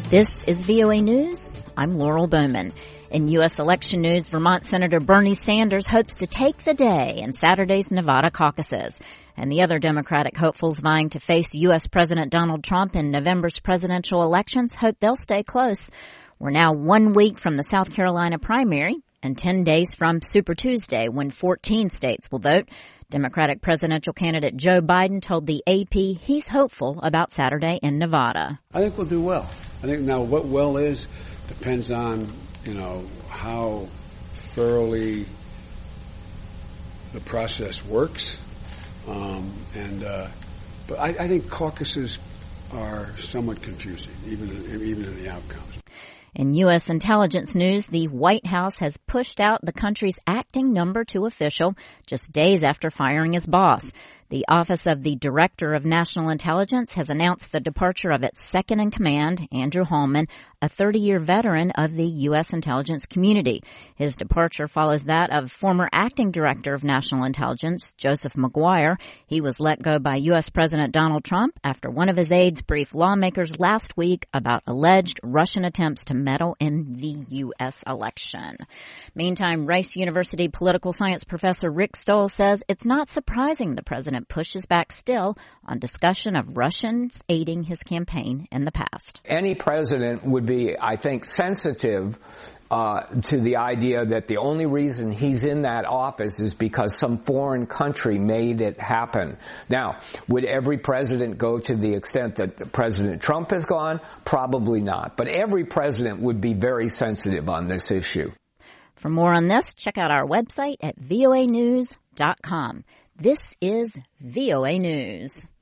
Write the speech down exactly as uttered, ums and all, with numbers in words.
This is V O A News. I'm Laurel Bowman. In U S election news, Vermont Senator Bernie Sanders hopes to take the day in Saturday's Nevada caucuses. And the other Democratic hopefuls vying to face U S President Donald Trump in November's presidential elections hope they'll stay close. We're now one week from the South Carolina primary and ten days from Super Tuesday when fourteen states will vote. Democratic presidential candidate Joe Biden told the A P he's hopeful about Saturday in Nevada. I think we'll do well. I think now what well is depends on, you know, how thoroughly the process works. Um, and uh, but I, I think caucuses are somewhat confusing, even even in the outcomes. In U S intelligence news, the White House has pushed out the country's acting number two official just days after firing his boss. The Office of the Director of National Intelligence has announced the departure of its second-in-command, Andrew Hallman, a thirty-year veteran of the U S intelligence community. His departure follows that of former acting director of National Intelligence, Joseph Maguire. He was let go by U S President Donald Trump after one of his aides briefed lawmakers last week about alleged Russian attempts to meddle in the U S election. Meantime, Rice University political science professor Rick Stoll says it's not surprising the president pushes back still on discussion of Russians aiding his campaign in the past. Any president would be, I think, sensitive uh, to the idea that the only reason he's in that office is because some foreign country made it happen. Now, would every president go to the extent that President Trump has gone? Probably not. But every president would be very sensitive on this issue. For more on this, check out our website at V O A news dot com. This is V O A News.